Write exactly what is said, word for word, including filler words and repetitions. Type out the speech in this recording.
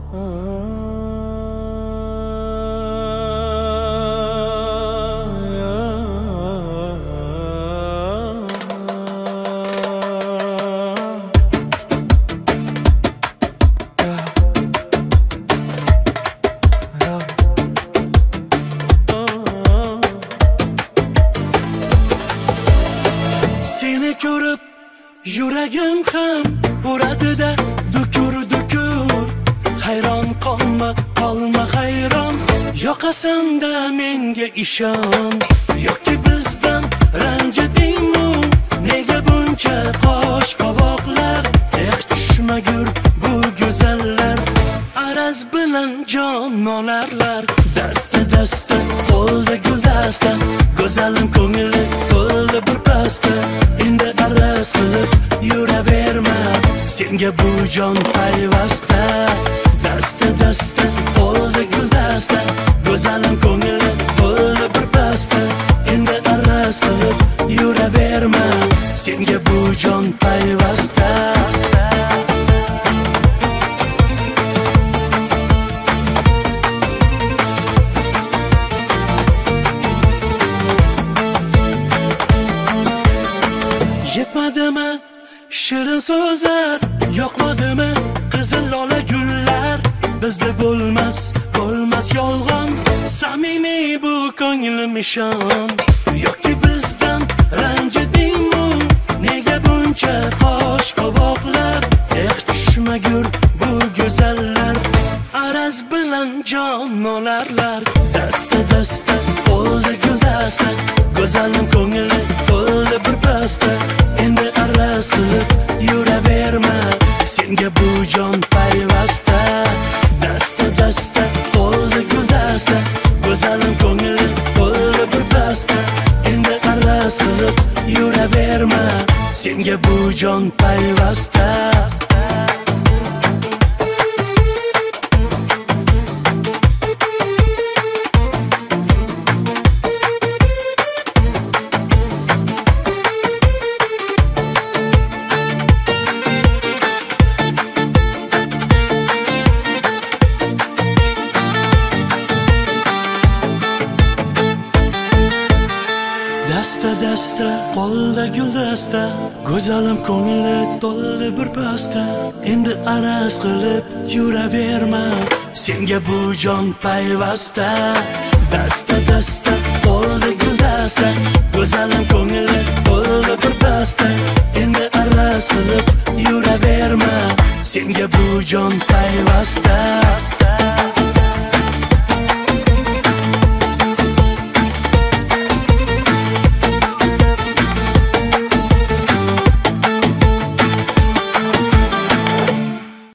Seni ko'rib yuragim ham uradi-da dukur-dukur. Hayron qolma, qolma hayron, yoqasan-da menga ishon. Yoki bizdan ranjidingmi? Nega buncha qosh qovoqlar? Eh, tushmagur bu go'zallar, araz bilan jon olarlar. Dasta dasta, qo'lda guldasta, go'zalim ko'ngli qo'lda bir pasta. Endi araz qilib yuraverma, senga bu jon payvasta. Dasta dasta, qo'lda guldasta, go'zalim ko'ngli qo'lda bir pasta. Endi araz qilib yuraverma, senga bu jon payvasta. Yetmadimi shirin so'zlar, yoqmadimi qizil lola gullar? Bizda bo'lmas, bo'lmas yolg'on, samimiy bu ko'nglim ishon. Yoki bizdan ranjidingmi? Nega buncha qosh qovoqlar? Eh, tushmagur bu go'zallar, araz bilan jon olarlar. Dasta dasta, qo'lda guldasta, go'zalim ko'ngli qo'lda bir pasta. Endi araz qilib yuraverma, senga bu jon payvasta. Dasta dasta, qo'lda guldasta, go'zalim ko'ngli qo'lda bir pasta. Endi araz qilib yuraverma, senga bu jon payvasta. Dasta dasta, qo'lda guldasta, go'zalim ko'ngli to'ldi bir pasta. Endi araz qilib yuraverma, senga bu jon payvasta. Dasta dasta, qo'lda guldasta, go'zalim ko'ngli to'ldi bir pasta. Endi araz qilib yuraverma, senga bu jon payvasta.